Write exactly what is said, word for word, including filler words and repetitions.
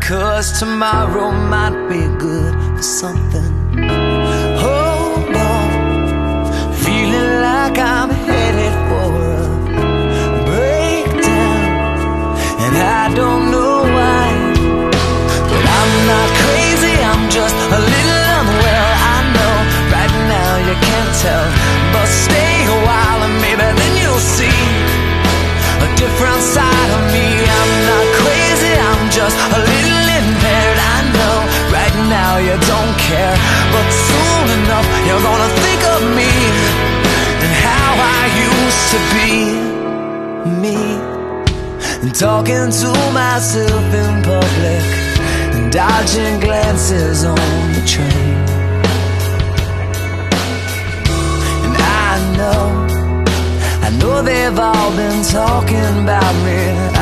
'cause tomorrow might be good for something. Hold on, feeling like I'm headed for a breakdown, and I don't know why, but I'm not crazy, I'm just a little unwell. I know right now you can't tell, but stay a while and maybe then you'll see a different side of me. I'm not crazy, I'm just a little impaired. I know right now you don't care, but soon enough you're gonna think of me and how I used to be me, and talking to myself in public and dodging glances on the train. And I know I know they've all been talking about me.